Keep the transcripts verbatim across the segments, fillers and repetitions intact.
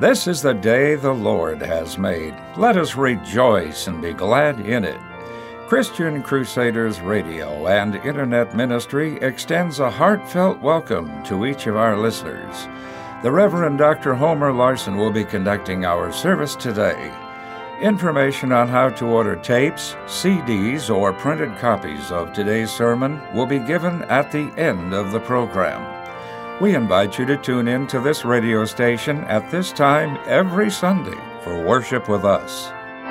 This is the day the Lord has made. Let us rejoice and be glad in it. Christian Crusaders Radio and Internet Ministry extends a heartfelt welcome to each of our listeners. The Reverend Doctor Homer Larson will be conducting our service today. Information on how to order tapes, C Ds, or printed copies of today's sermon will be given at the end of the program. We invite you to tune in to this radio station at this time every Sunday for worship with us.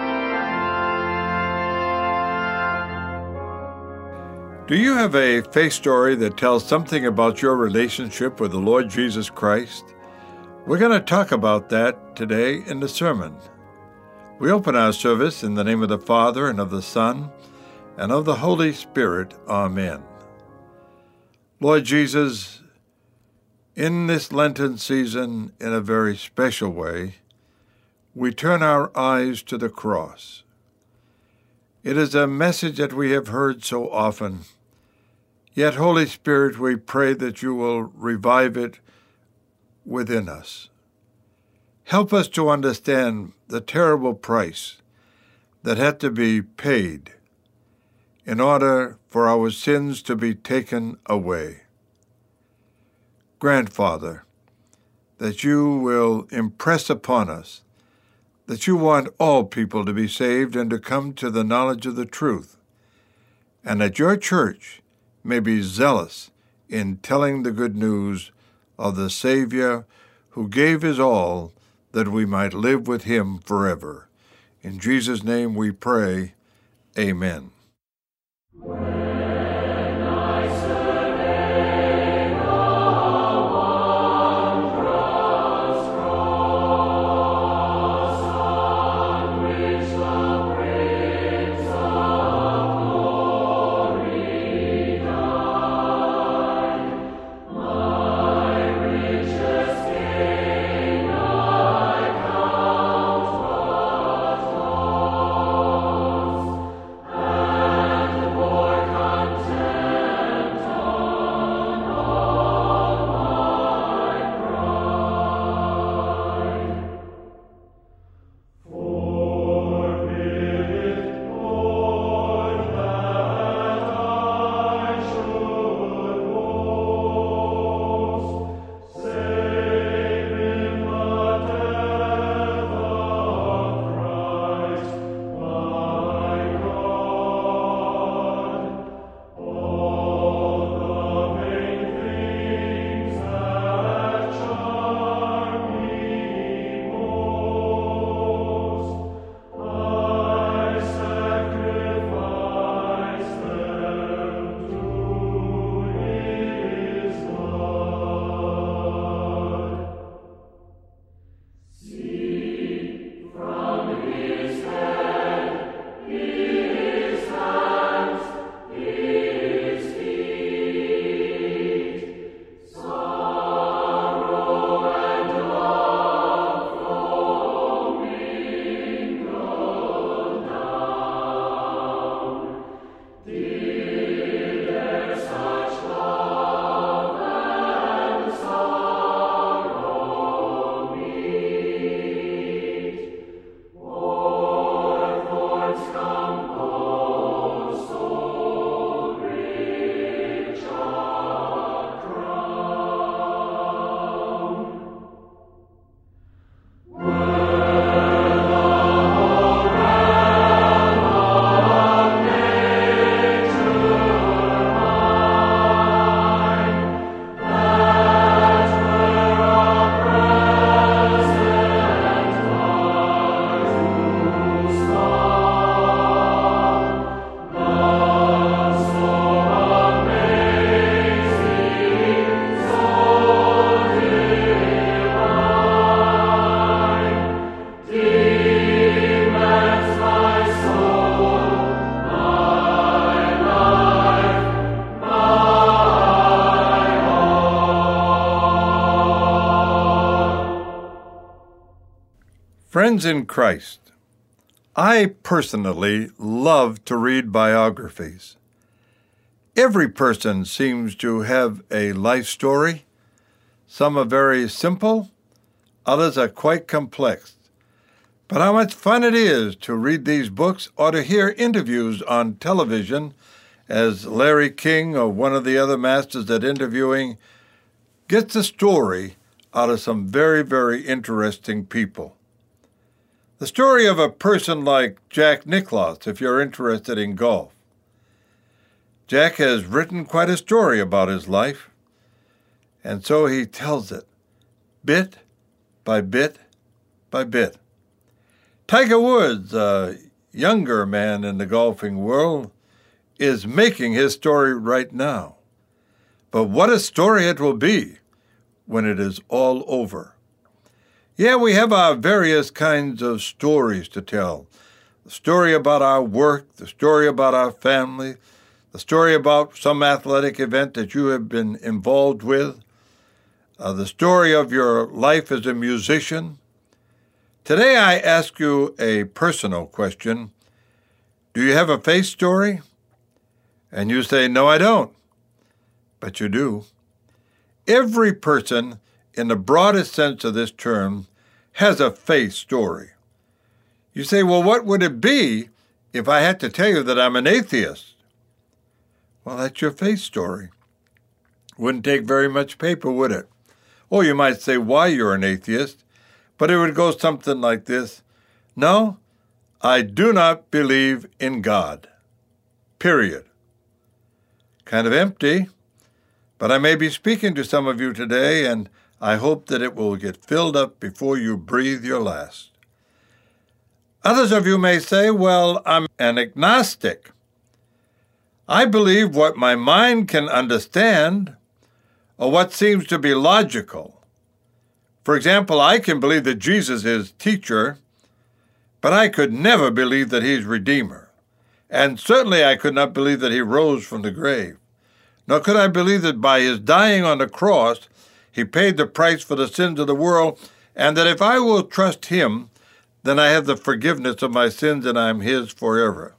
Do you have a faith story that tells something about your relationship with the Lord Jesus Christ? We're going to talk about that today in the sermon. We open our service in the name of the Father, and of the Son, and of the Holy Spirit. Amen. Lord Jesus, in this Lenten season, in a very special way, we turn our eyes to the cross. It is a message that we have heard so often. Yet, Holy Spirit, we pray that you will revive it within us. Help us to understand the terrible price that had to be paid in order for our sins to be taken away. Grant, Father, that you will impress upon us that you want all people to be saved and to come to the knowledge of the truth, and that your church may be zealous in telling the good news of the Savior who gave his all that we might live with him forever. In Jesus' name we pray, amen. Friends in Christ, I personally love to read biographies. Every person seems to have a life story. Some are very simple, Others are quite complex. But how much fun it is to read these books or to hear interviews on television as Larry King or one of the other masters at interviewing gets a story out of some very, very interesting people. The story of a person like Jack Nicklaus, if you're interested in golf. Jack has written quite a story about his life, and so he tells it bit by bit by bit. Tiger Woods, a younger man in the golfing world, is making his story right now. But what a story it will be when it is all over. Yeah, we have our various kinds of stories to tell. The story about our work, the story about our family, the story about some athletic event that you have been involved with, uh, the story of your life as a musician. Today I ask you a personal question. Do you have a faith story? And you say, no, I don't. But you do. Every person, in the broadest sense of this term, has a faith story. You say, well, what would it be if I had to tell you that I'm an atheist? Well, that's your faith story. Wouldn't take very much paper, would it? Or you might say why you're an atheist, but it would go something like this. No, I do not believe in God. Period. Kind of empty, but I may be speaking to some of you today, and I hope that it will get filled up before you breathe your last. Others of you may say, well, I'm an agnostic. I believe what my mind can understand or what seems to be logical. For example, I can believe that Jesus is teacher, but I could never believe that he's Redeemer. And certainly I could not believe that he rose from the grave. Nor could I believe that by his dying on the cross, he paid the price for the sins of the world, and that if I will trust him, then I have the forgiveness of my sins and I'm his forever.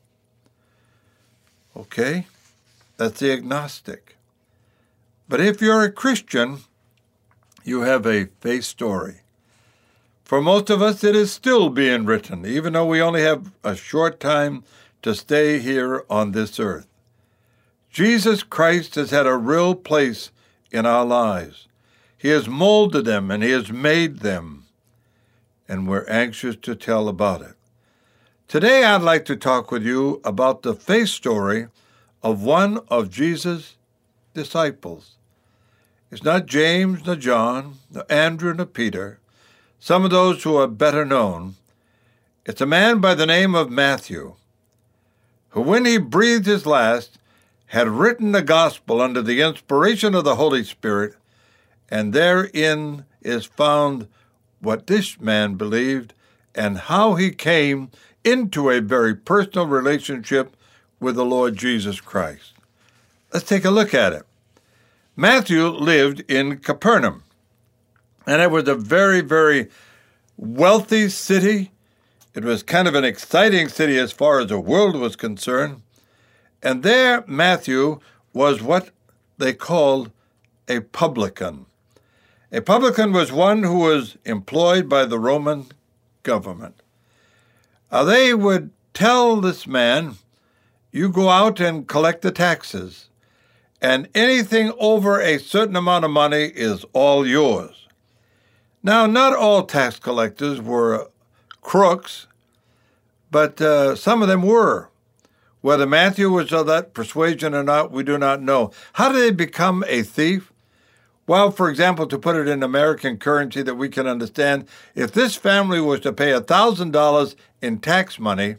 Okay, that's the agnostic. But if you're a Christian, you have a faith story. For most of us, it is still being written, even though we only have a short time to stay here on this earth. Jesus Christ has had a real place in our lives. He has molded them and he has made them, and we're anxious to tell about it. Today I'd like to talk with you about the faith story of one of Jesus' disciples. It's not James, nor John, nor Andrew, nor Peter, some of those who are better known. It's a man by the name of Matthew, who when he breathed his last, had written the gospel under the inspiration of the Holy Spirit, and therein is found what this man believed and how he came into a very personal relationship with the Lord Jesus Christ. Let's take a look at it. Matthew lived in Capernaum, and it was a very, very wealthy city. It was kind of an exciting city as far as the world was concerned. And there Matthew was what they called a publican. A publican was one who was employed by the Roman government. Uh, they would tell this man, you go out and collect the taxes, and anything over a certain amount of money is all yours. Now, not all tax collectors were crooks, but uh, some of them were. Whether Matthew was of that persuasion or not, we do not know. How did he become a thief? Well, for example, to put it in American currency that we can understand, if this family was to pay one thousand dollars in tax money,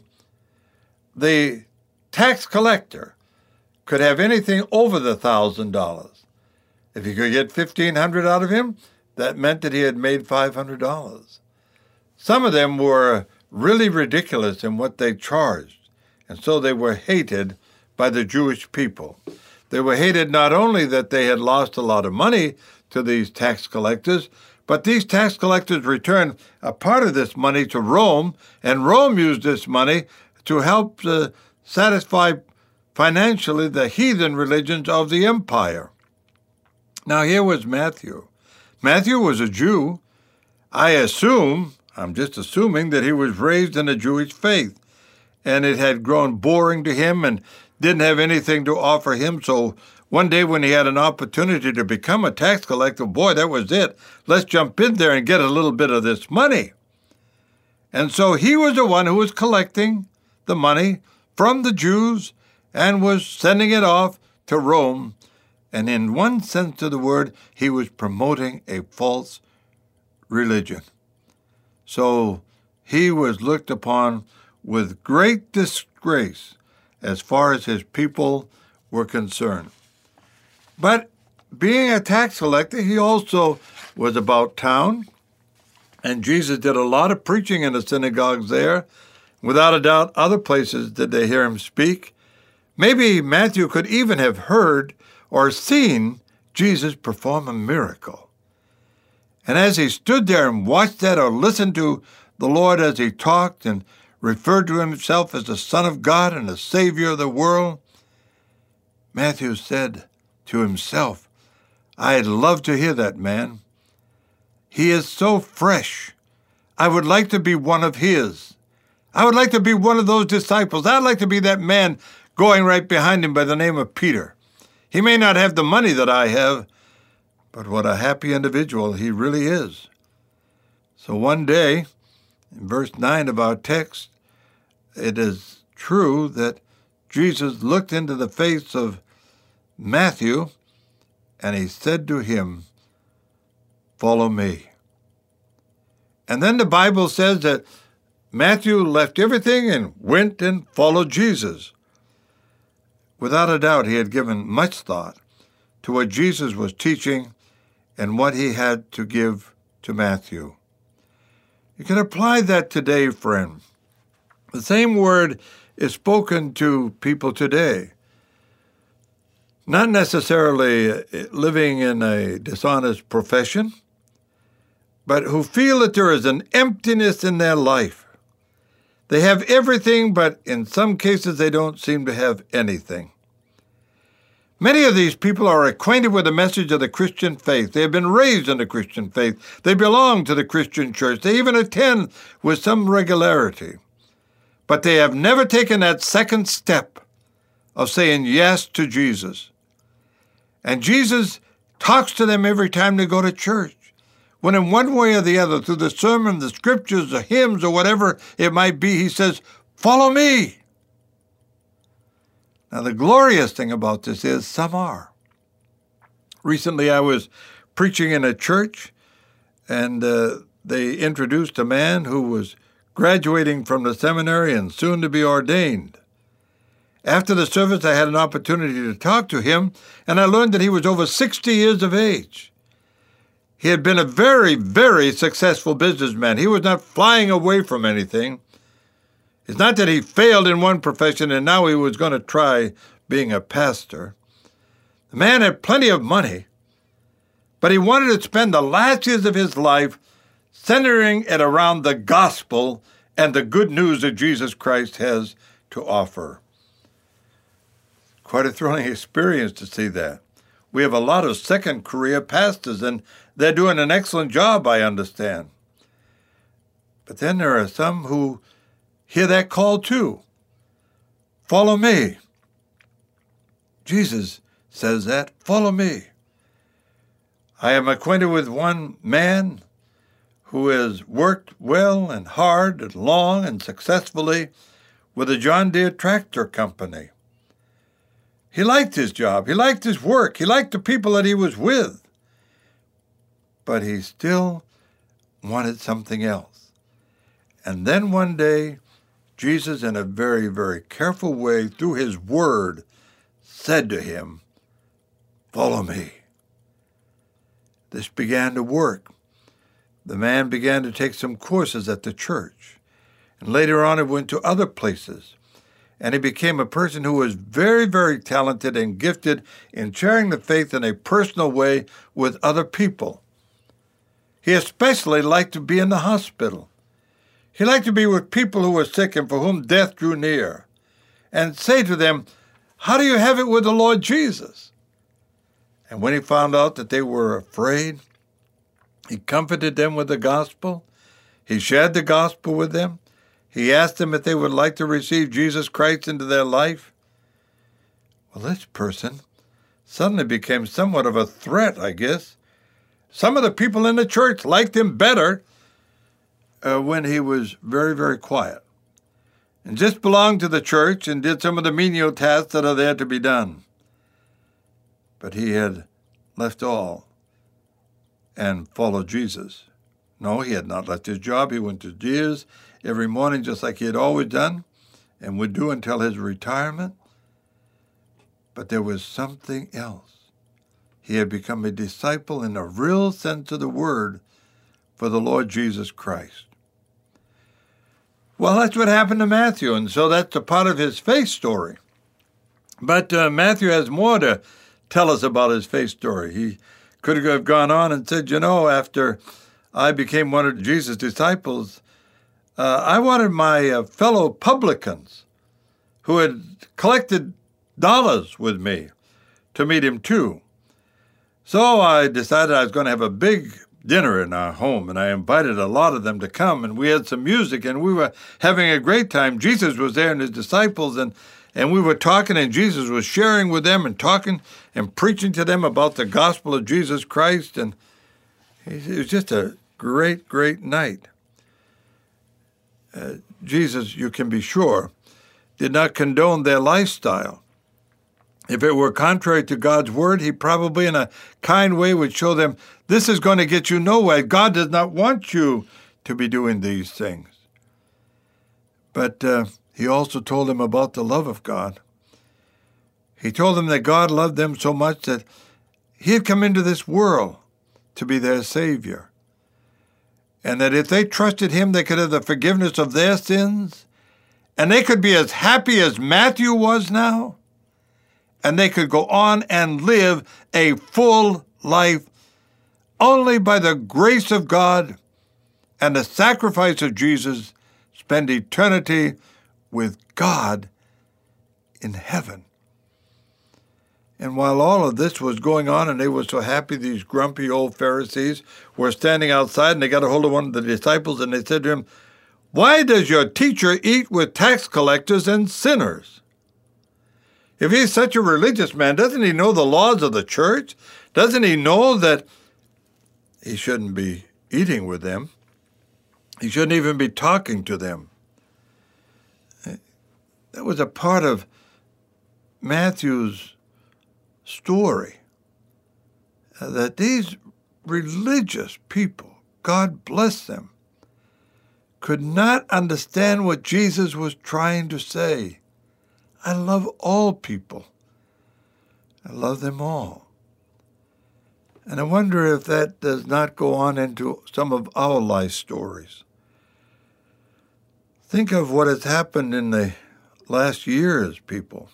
the tax collector could have anything over the one thousand dollars. If he could get fifteen hundred dollars out of him, that meant that he had made five hundred dollars. Some of them were really ridiculous in what they charged. And so they were hated by the Jewish people. They were hated not only that they had lost a lot of money to these tax collectors, but these tax collectors returned a part of this money to Rome, and Rome used this money to help uh, satisfy financially the heathen religions of the empire. Now here was Matthew. Matthew was a Jew. I assume, I'm just assuming, that he was raised in the Jewish faith, and it had grown boring to him and didn't have anything to offer him. So one day when he had an opportunity to become a tax collector, boy, that was it. Let's jump in there and get a little bit of this money. And so he was the one who was collecting the money from the Jews and was sending it off to Rome. And in one sense of the word, he was promoting a false religion. So he was looked upon with great disgrace as far as his people were concerned. But being a tax collector, he also was about town, and Jesus did a lot of preaching in the synagogues there. Without a doubt, other places did they hear him speak. Maybe Matthew could even have heard or seen Jesus perform a miracle. And as he stood there and watched that or listened to the Lord as he talked and referred to himself as the Son of God and the Savior of the world, Matthew said to himself, I'd love to hear that man. He is so fresh. I would like to be one of his. I would like to be one of those disciples. I'd like to be that man going right behind him by the name of Peter. He may not have the money that I have, but what a happy individual he really is. So one day, in verse nine of our text, it is true that Jesus looked into the face of Matthew and he said to him, follow me. And then the Bible says that Matthew left everything and went and followed Jesus. Without a doubt, he had given much thought to what Jesus was teaching and what he had to give to Matthew. You can apply that today, friend. The same word is spoken to people today. Not necessarily living in a dishonest profession, but who feel that there is an emptiness in their life. They have everything, but in some cases they don't seem to have anything. Many of these people are acquainted with the message of the Christian faith. They have been raised in the Christian faith. They belong to the Christian church. They even attend with some regularity. But they have never taken that second step of saying yes to Jesus. And Jesus talks to them every time they go to church. When in one way or the other, through the sermon, the scriptures, the hymns, or whatever it might be, he says, follow me. Now, the glorious thing about this is some are. Recently, I was preaching in a church, and uh, they introduced a man who was graduating from the seminary and soon to be ordained. After the service, I had an opportunity to talk to him, and I learned that he was over sixty years of age. He had been a very, very successful businessman. He was not flying away from anything. It's not that he failed in one profession and now he was going to try being a pastor. The man had plenty of money, but he wanted to spend the last years of his life centering it around the gospel and the good news that Jesus Christ has to offer. Quite a thrilling experience to see that. We have a lot of second career pastors, and they're doing an excellent job, I understand. But then there are some who hear that call too. Follow me. Jesus says that, follow me. I am acquainted with one man who has worked well and hard and long and successfully with a John Deere tractor company. He liked his job. He liked his work. He liked the people that he was with. But he still wanted something else. And then one day, Jesus, in a very, very careful way, through his word, said to him, follow me. This began to work. The man began to take some courses at the church. And later on, he went to other places. And he became a person who was very, very talented and gifted in sharing the faith in a personal way with other people. He especially liked to be in the hospital. He liked to be with people who were sick and for whom death drew near, and say to them, how do you have it with the Lord Jesus? And when he found out that they were afraid, He comforted them with the gospel. He shared the gospel with them. He asked them if they would like to receive Jesus Christ into their life. Well, this person suddenly became somewhat of a threat, I guess. Some of the people in the church liked him better uh, when he was very, very quiet and just belonged to the church and did some of the menial tasks that are there to be done. But he had left all and followed Jesus. No, he had not left his job. He went to Deers every morning just like he had always done and would do until his retirement. But there was something else. He had become a disciple in the real sense of the word for the Lord Jesus Christ. Well, that's what happened to Matthew, and so that's a part of his faith story. But uh, Matthew has more to tell us about his faith story. He could have gone on and said, you know, after I became one of Jesus' disciples, uh, I wanted my uh, fellow publicans who had collected dollars with me to meet him too. So I decided I was going to have a big dinner in our home, and I invited a lot of them to come, and we had some music, and we were having a great time. Jesus was there and his disciples, and, and we were talking, and Jesus was sharing with them and talking and preaching to them about the gospel of Jesus Christ, and it was just a great, great night. Uh, Jesus, you can be sure, did not condone their lifestyle. If it were contrary to God's word, he probably in a kind way would show them, this is going to get you nowhere. God does not want you to be doing these things. But uh, he also told them about the love of God. He told them that God loved them so much that he had come into this world to be their Savior. And that if they trusted him, they could have the forgiveness of their sins. And they could be as happy as Matthew was now. And they could go on and live a full life only by the grace of God and the sacrifice of Jesus, spend eternity with God in heaven. And while all of this was going on and they were so happy, these grumpy old Pharisees were standing outside and they got a hold of one of the disciples and they said to him, why does your teacher eat with tax collectors and sinners? If he's such a religious man, doesn't he know the laws of the church? Doesn't he know that he shouldn't be eating with them? He shouldn't even be talking to them. That was a part of Matthew's story, that these religious people, God bless them, could not understand what Jesus was trying to say. I love all people. I love them all. And I wonder if that does not go on into some of our life stories. Think of what has happened in the last years, people.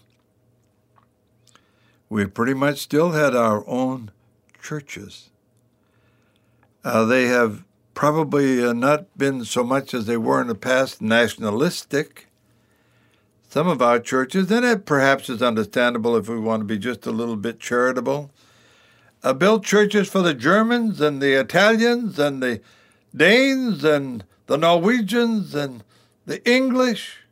We've pretty much still had our own churches. Uh, they have probably uh, not been so much as they were in the past nationalistic. Some of our churches, and it perhaps is understandable if we want to be just a little bit charitable, uh, built churches for the Germans and the Italians and the Danes and the Norwegians and the English.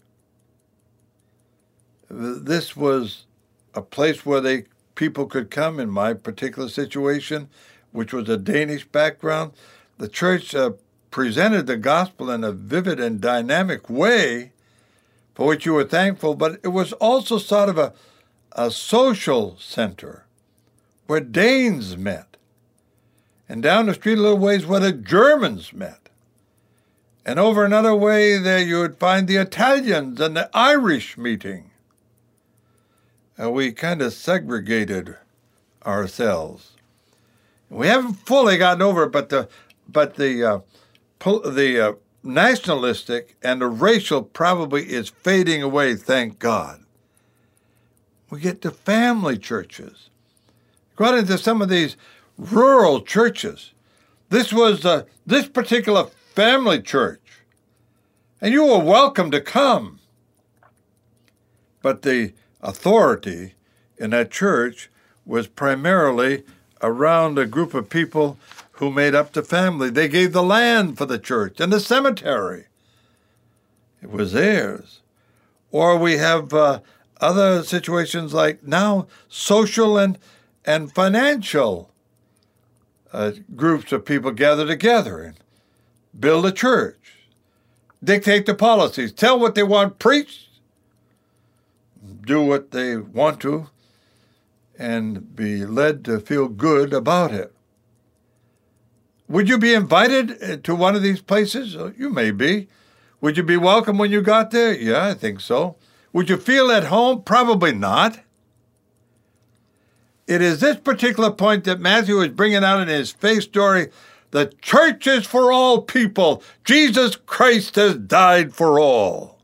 This was a place where they people could come. In my particular situation, which was a Danish background, the church uh, presented the gospel in a vivid and dynamic way for which you were thankful, but it was also sort of a, a social center where Danes met. And down the street a little ways where the Germans met. And over another way there you would find the Italians and the Irish meeting. Uh, we kind of segregated ourselves. We haven't fully gotten over it, but the, but the, uh, pol- the uh, nationalistic and the racial probably is fading away, thank God. We get to family churches. Go out into some of these rural churches. This was uh, this particular family church, and you were welcome to come. But the authority in that church was primarily around a group of people who made up the family. They gave the land for the church and the cemetery. It was theirs. Or we have uh, other situations like now social and, and financial uh, groups of people gather together and build a church, dictate the policies, tell what they want, preach, do what they want to, and be led to feel good about it. Would you be invited to one of these places? You may be. Would you be welcome when you got there? Yeah, I think so. Would you feel at home? Probably not. It is this particular point that Matthew is bringing out in his faith story. The church is for all people. Jesus Christ has died for all.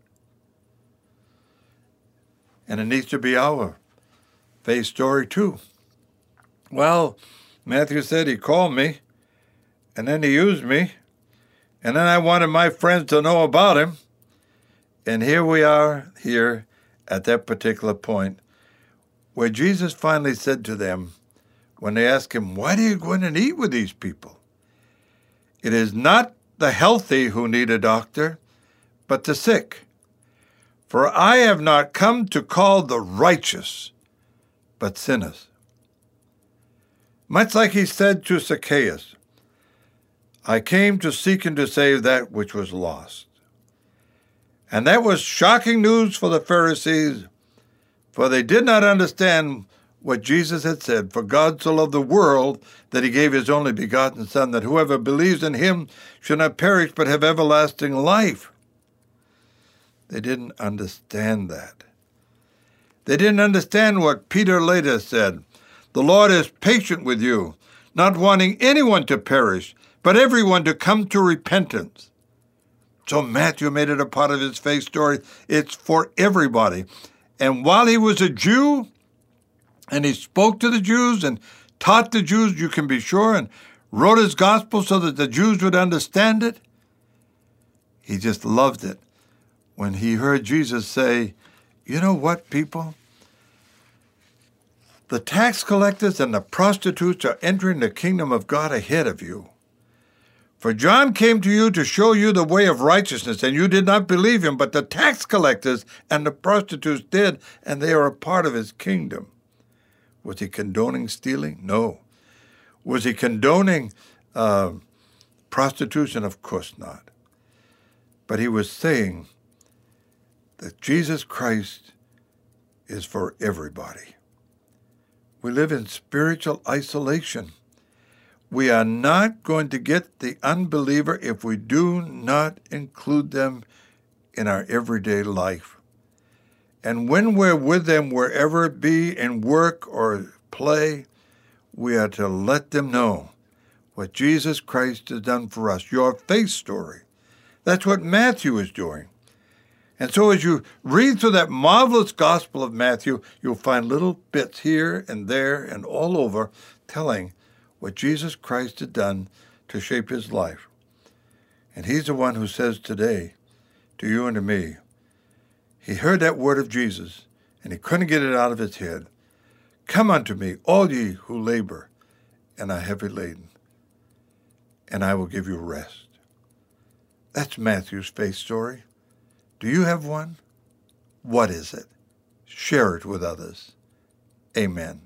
And it needs to be our faith story too. Well, Matthew said he called me, and then he used me, and then I wanted my friends to know about him. And here we are, here at that particular point, where Jesus finally said to them, when they asked him, why do you go in and eat with these people? It is not the healthy who need a doctor, but the sick. For I have not come to call the righteous, but sinners. Much like he said to Zacchaeus, I came to seek and to save that which was lost. And that was shocking news for the Pharisees, for they did not understand what Jesus had said. For God so loved the world that he gave his only begotten Son, that whoever believes in him should not perish but have everlasting life. They didn't understand that. They didn't understand what Peter later said. The Lord is patient with you, not wanting anyone to perish, but everyone to come to repentance. So Matthew made it a part of his faith story. It's for everybody. And while he was a Jew, and he spoke to the Jews and taught the Jews, you can be sure, and wrote his gospel so that the Jews would understand it, he just loved it when he heard Jesus say, you know what, people? The tax collectors and the prostitutes are entering the kingdom of God ahead of you. For John came to you to show you the way of righteousness, and you did not believe him, but the tax collectors and the prostitutes did, and they are a part of his kingdom. Was he condoning stealing? No. Was he condoning uh, prostitution? Of course not. But he was saying that Jesus Christ is for everybody. We live in spiritual isolation. We are not going to get the unbeliever if we do not include them in our everyday life. And when we're with them, wherever it be, in work or play, we are to let them know what Jesus Christ has done for us, your faith story. That's what Matthew is doing. And so as you read through that marvelous Gospel of Matthew, you'll find little bits here and there and all over telling what Jesus Christ had done to shape his life. And he's the one who says today to you and to me, he heard that word of Jesus, and he couldn't get it out of his head. Come unto me, all ye who labor and are heavy laden, and I will give you rest. That's Matthew's faith story. Do you have one? What is it? Share it with others. Amen.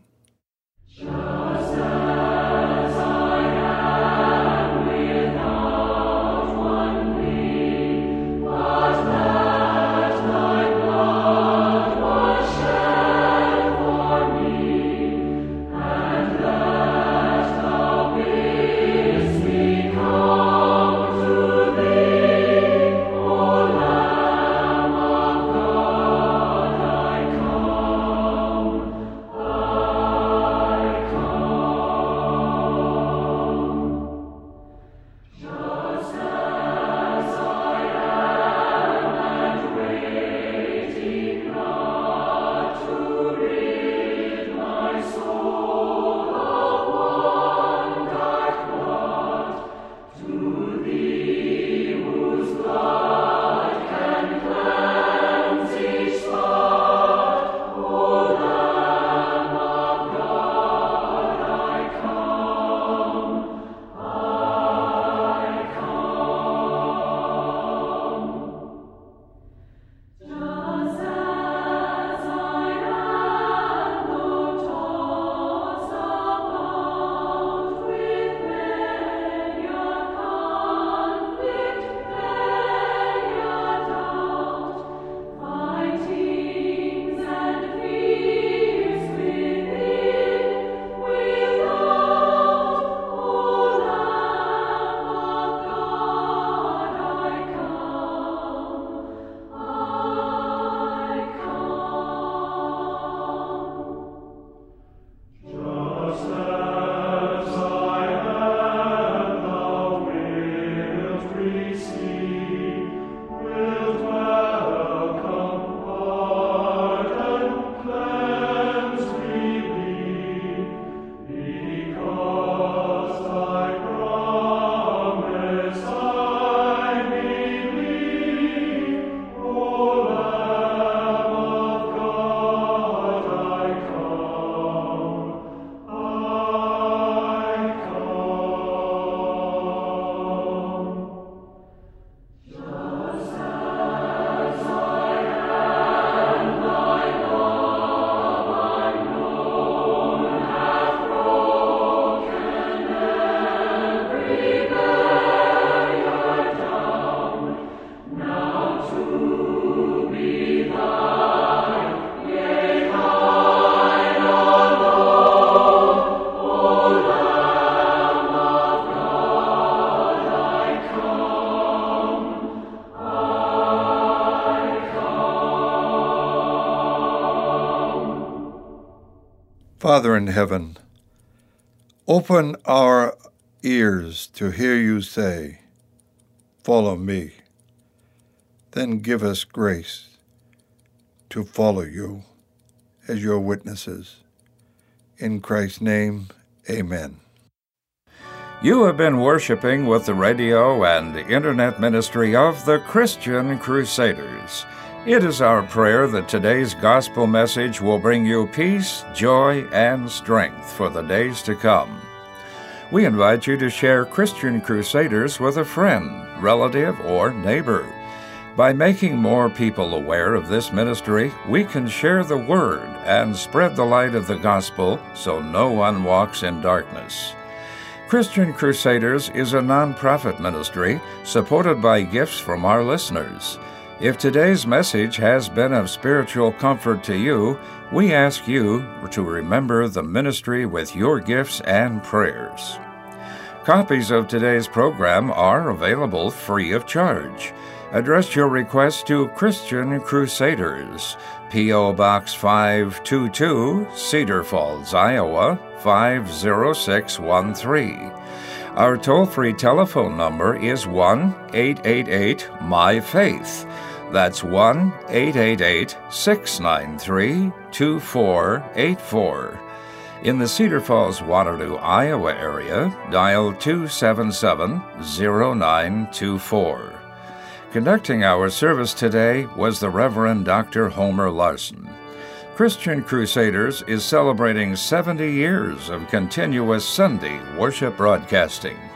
Father in heaven, open our ears to hear you say, "Follow me." Then give us grace to follow you as your witnesses. In Christ's name, amen. You have been worshiping with the radio and internet ministry of the Christian Crusaders. It is our prayer that today's gospel message will bring you peace, joy, and strength for the days to come. We invite you to share Christian Crusaders with a friend, relative, or neighbor. By making more people aware of this ministry, we can share the word and spread the light of the gospel so no one walks in darkness. Christian Crusaders is a non-profit ministry supported by gifts from our listeners. If today's message has been of spiritual comfort to you, we ask you to remember the ministry with your gifts and prayers. Copies of today's program are available free of charge. Address your request to Christian Crusaders, P O. Box five two two, Cedar Falls, Iowa, five zero six one three. Our toll-free telephone number is one eight eight eight, M Y FAITH. That's one eight eight eight, six nine three, two four eight four. In the Cedar Falls, Waterloo, Iowa area, dial two seven seven, zero nine two four. Conducting our service today was the Reverend Doctor Homer Larson. Christian Crusaders is celebrating seventy years of continuous Sunday worship broadcasting.